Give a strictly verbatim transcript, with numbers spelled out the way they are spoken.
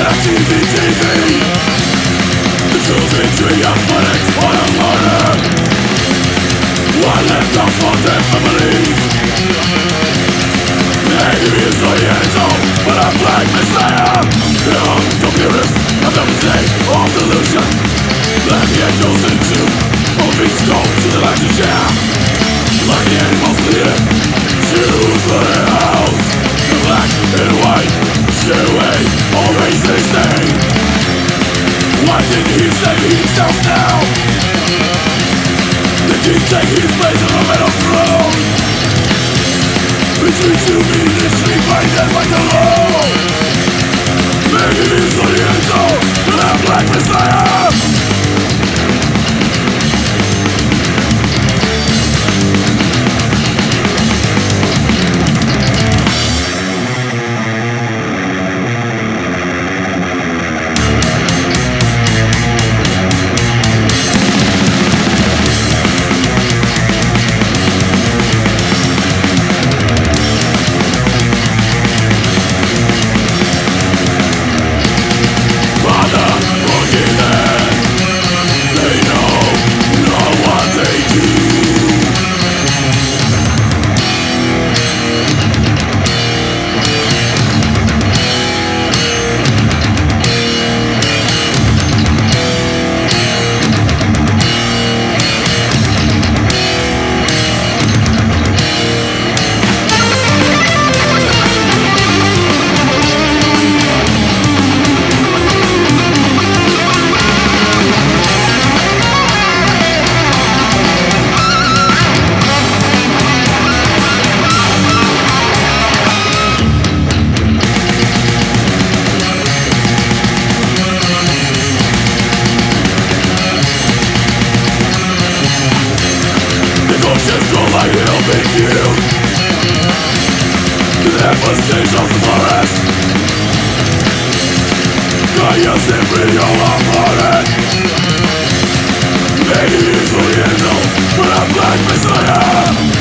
T V, T V. The children tree of panic on a murder. One left out for their families. Maybe it's Oriental, but I'm Black Messiah. Young computers of the mistake of delusion. Let the angels into open scope to the light to share. Like the animals leading, choose for their house. The black and white, stay away, always they stay. Why didn't he save himself now? Did he take his place on a metal throne? Between two meaning street by death like the law. Maybe it's Oriental, but I'm Black Messiah. Like it'll be you. The devastation of the forest. Gaia simply all upon it. Maybe it's Oriental, but I'm Black Messiah.